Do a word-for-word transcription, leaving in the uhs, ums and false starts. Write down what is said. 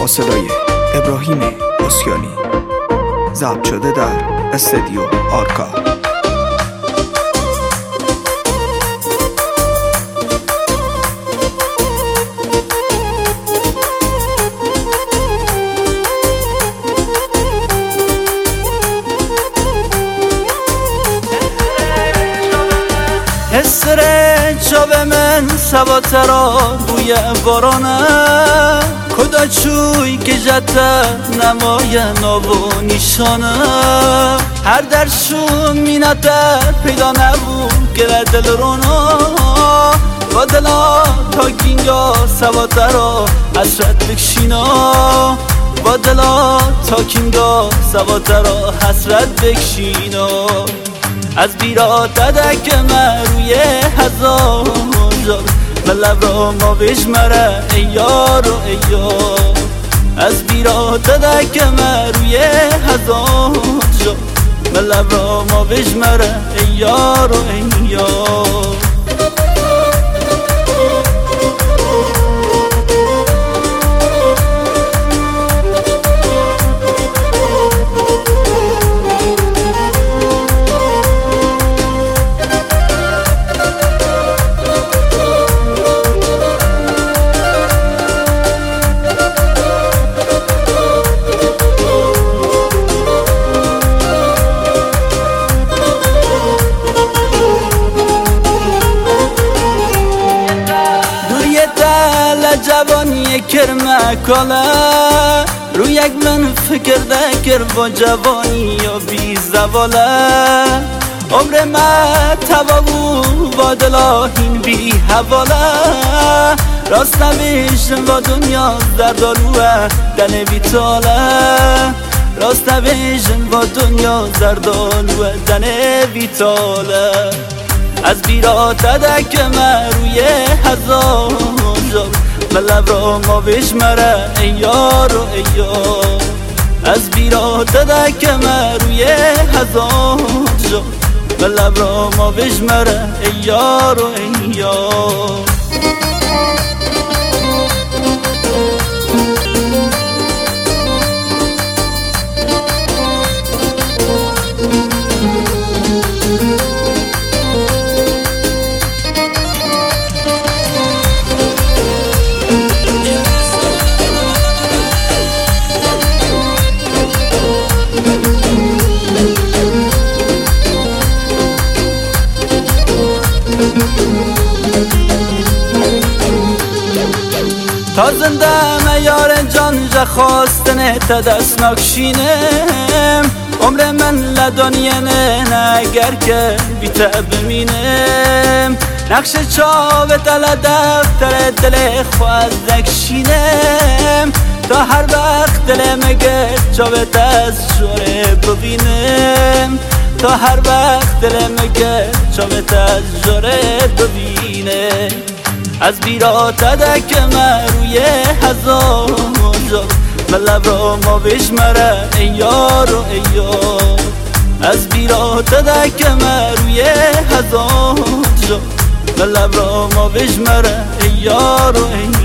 صدای ابراهیم اسیانی، ضبط شده در استودیو آرکا. حسره جاب من سواترا بوی بارانه کدا چوی که جتا نمای ناو نیشانه هر درشون مینته پیدا نبود گره دل رونا و دلا تا گینگا سواترا حسرت بکشینا و دلا تا گینگا سواترا حسرت بکشینا از بیرا ددک مروی هزار جار ملب را ما بشمره ای یار و ای یار از بیرا ددک مروی هزار جار ملب را ما بشمره ای یار و ای یار جوانی کرمه کاله رو یک من فکر دکر با جوانی یا بی زواله عمر ما تبابو با دلاهین بی حواله راست نویشم با دنیا در داروه دن بیتاله راست نویشم با دنیا در داروه دن بیتاله از بیرا تدک مروی هزار جار ملب را ما بشمره ای یار و ای یار از بیرا تدک مروی هزار جار ملب را ما بشمره ای یار و ای یار تا زنده میار جان جا خواستنه تا دست نکشینم عمر من لدانینه نگر که بیتا بمینم نقش چاوه تل دفتر دل خواست دکشینم تا هر وقت دل مگه چاوه از جوره ببینم تا هر وقت دل مگه چاوه از جوره ببینم از بیرا تدک مروی هزار جار ملب را ما بشمره ای یار و ای یار از بیرا تدک مروی هزار جار ملب را ما بشمره ای یار و ای